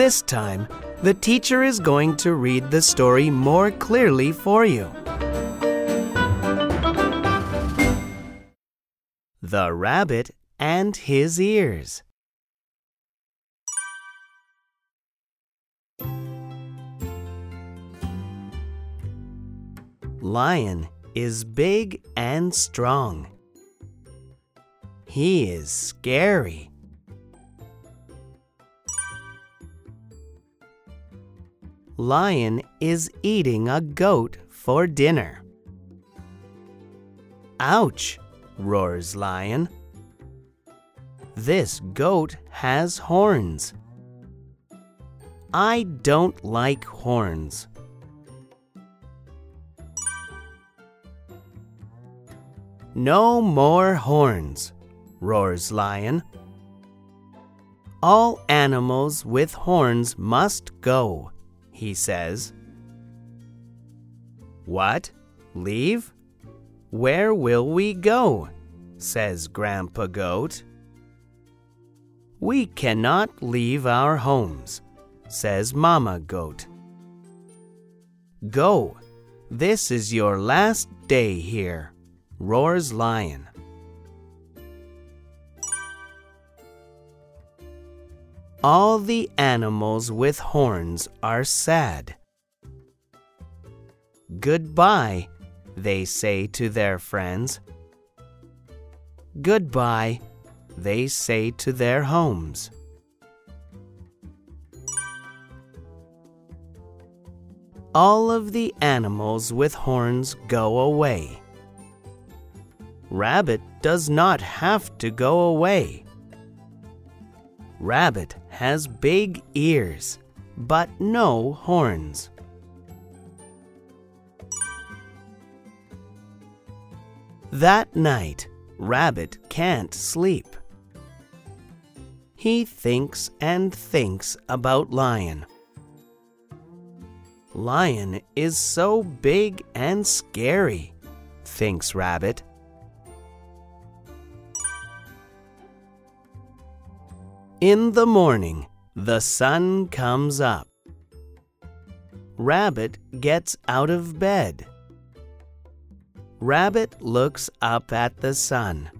This time, the teacher is going to read the story more clearly for you. The Rabbit and His Ears. Lion is big and strong. He is scary. Lion is eating a goat for dinner. Ouch! Roars Lion. This goat has horns. I don't like horns. No more horns, roars Lion. All animals with horns must go, he says. What? Leave? Where will we go? Says Grandpa Goat. We cannot leave our homes, says Mama Goat. Go, this is your last day here, roars Lion. All the animals with horns are sad. Goodbye, they say to their friends. Goodbye, they say to their homes. All of the animals with horns go away. Rabbit does not have to go away. Rabbit has big ears, but no horns. That night, Rabbit can't sleep. He thinks and thinks about Lion. Lion is so big and scary, thinks Rabbit. In the morning, the sun comes up. Rabbit gets out of bed. Rabbit looks up at the sun.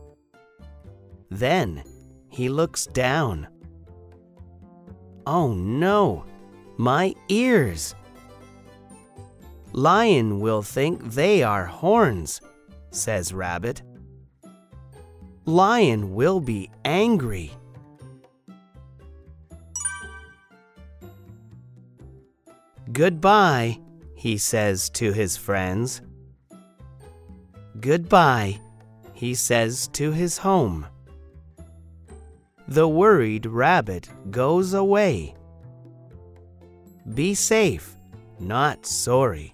Then he looks down. Oh no, my ears! Lion will think they are horns, says Rabbit. Lion will be angry. Goodbye, he says to his friends. Goodbye, he says to his home. The worried rabbit goes away. Be safe, not sorry.